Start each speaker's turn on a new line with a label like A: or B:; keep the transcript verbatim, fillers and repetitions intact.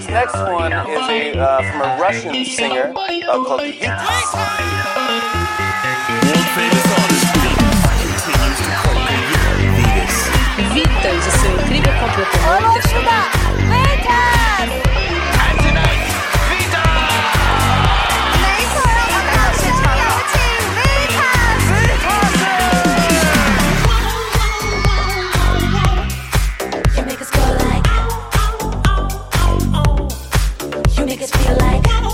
A: next one is a uh, from a Russian singer uh, called Vitas.
B: World famous artist Vitas continues to conquer Vitas.
C: Vitas, o seu incrível comportamento chama
D: Vitas!
B: And tonight, Vitas!
D: 没错，让我们到现场有请 Vitas！You make us go like, you make us feel like.